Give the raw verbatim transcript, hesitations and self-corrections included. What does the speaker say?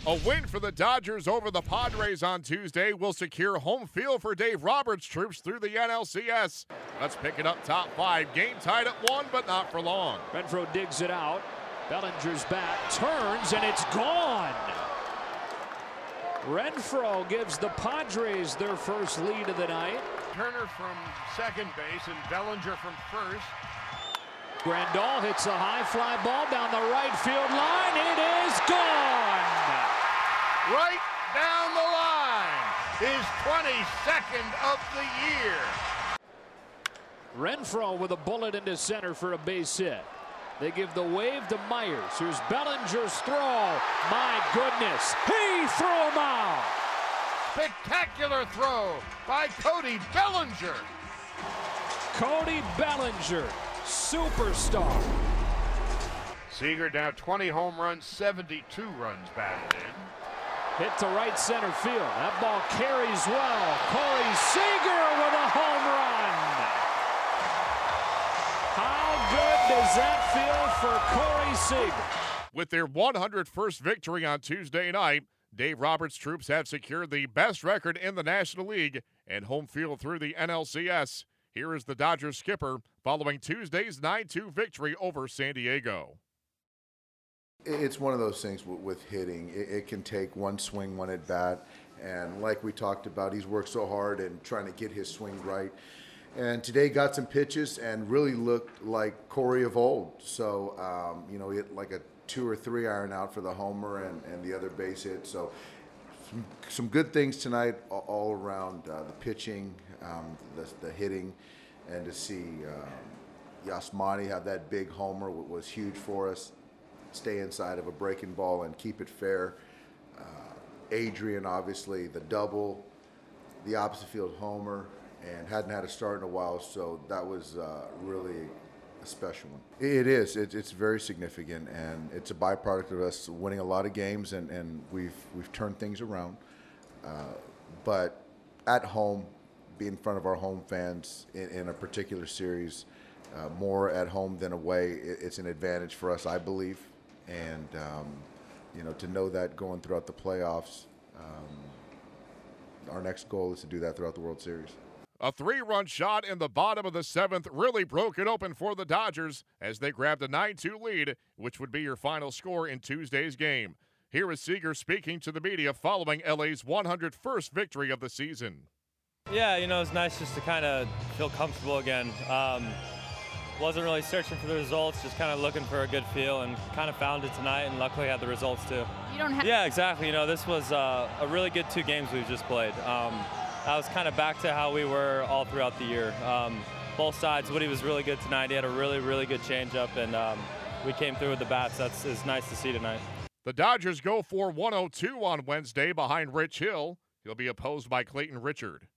A win for the Dodgers over the Padres on Tuesday will secure home field for Dave Roberts' troops through the N L C S. Let's pick it up top five. Game tied at one, but not for long. Renfroe digs it out. Bellinger's bat turns, and it's gone. Renfroe gives the Padres their first lead of the night. Turner from second base and Bellinger from first. Grandal hits a high fly ball down the right field line. It is gone. Right down the line. His twenty-second of the year. Renfroe with a bullet into center for a base hit. They give the wave to Myers. Here's Bellinger's throw. My goodness, he threw him out. Spectacular throw by Cody Bellinger. Cody Bellinger, superstar. Seager now twenty home runs, seventy-two runs batted in. Hit to right center field. That ball carries well. Corey Seager with a home run. How good does that feel for Corey Seager? With their one hundred first victory on Tuesday night, Dave Roberts' troops have secured the best record in the National League and home field through the N L C S. Here is the Dodgers skipper following Tuesday's nine two victory over San Diego. It's one of those things with hitting. It can take one swing, one at bat, and like we talked about, he's worked so hard and trying to get his swing right. And today got some pitches and really looked like Corey of old. So, um, you know, he hit like a two or three iron out for the homer and, and the other base hit. So some, some good things tonight all around uh, the pitching, um, the, the hitting, and to see um, Yasmani have that big homer was huge for us. Stay inside of a breaking ball and keep it fair. Uh, Adrian, obviously, the double, the opposite field homer, and hadn't had a start in a while, so that was uh, really a special one. It is. It, it's very significant, and it's a byproduct of us winning a lot of games, and, and we've we've turned things around. Uh, but at home, be in front of our home fans in, in a particular series, uh, more at home than away, it, it's an advantage for us, I believe. And, um, you know, to know that going throughout the playoffs, um, our next goal is to do that throughout the World Series. A three-run shot in the bottom of the seventh really broke it open for the Dodgers as they grabbed a nine two lead, which would be your final score in Tuesday's game. Here is Seager speaking to the media following L A's one hundred first victory of the season. Yeah, you know, it's nice just to kind of feel comfortable again. Um, wasn't really searching for the results, just kind of looking for a good feel, and kind of found it tonight, and luckily had the results too. You don't have. Yeah, exactly. You know, this was uh, a really good two games we've just played. Um, I was kind of back to how we were all throughout the year. Um, both sides. Woody was really good tonight. He had a really, really good changeup, and um, we came through with the bats. That's is nice to see tonight. The Dodgers go for one oh two on Wednesday behind Rich Hill. He'll be opposed by Clayton Richard.